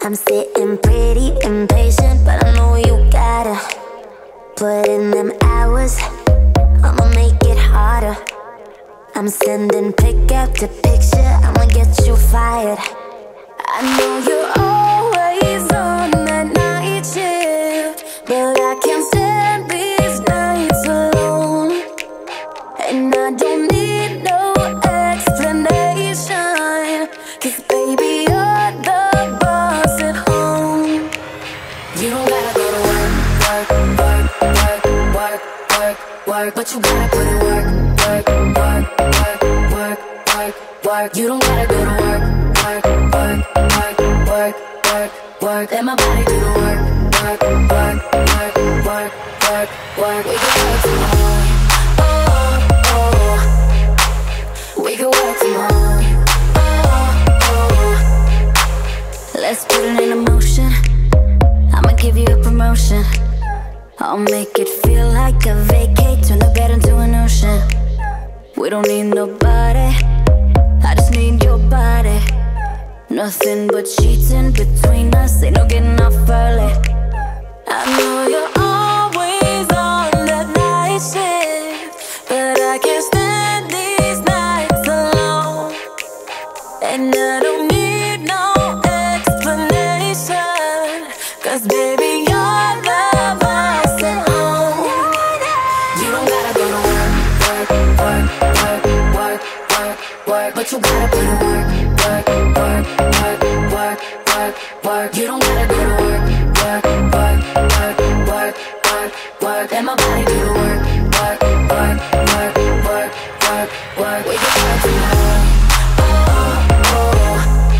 I'm sitting pretty impatient, but I know you gotta put in them hours. I'ma make it harder. I'm sending pick after picture, I'ma get you fired. I know you're always on that night shift, but I can't stand these nights alone. And I don't need no explanation, 'cause baby, you're the boss at home. You don't gotta go to work, work, work, work, work, work, work, but you gotta put in work, work, work, work, work, work, work. You don't gotta go to work, work, work, work, work, work, work. Let my body do the work, work, work, work, work, work, work. We can work from home, oh, oh. We can work from home, oh, oh. Let's put it in motion. I'ma give you a promotion. I'll make it feel like a vacate, turn the bed into an ocean. We don't need nobody, I just need your body. Nothing but sheets in between us, ain't no getting off early. I know you're always on that night shift, but I can't stand these nights alone. And I don't need no explanation, 'cause baby, you're the boss at home. You don't gotta go to work, work, work, work, work, work, work, but you gotta put in work, work, work, work, work, work, work. You don't gotta go to work, work, work, work, work, work, work. Let my body do the work, work, work, work, work, work, work. We can work from home, oh, oh.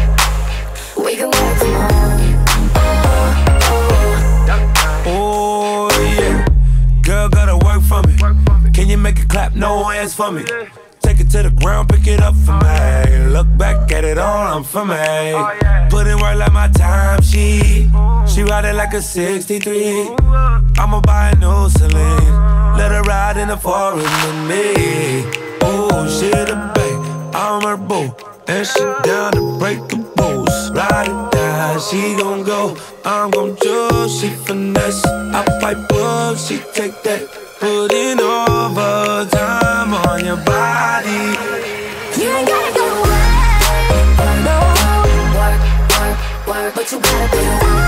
We can work from home, oh, oh. Oh yeah, girl gotta work for me. Can you make it clap? No hands for me. Take it to the ground, pick it up for me. Look back at it all, I'm for me. Put in work like my time sheet. She ride it like a 63. I'ma buy a new Celine. Let her ride in the forest with me. Oh, she the bae, I'm her boo. And she down to break the rules. Ride it down, she gon' go. I'm gon' choose, she finesse. I fight book, she take that. Put in overtime on your body. You ain't gotta go to work, no. Work, work, work, but you gotta put in work.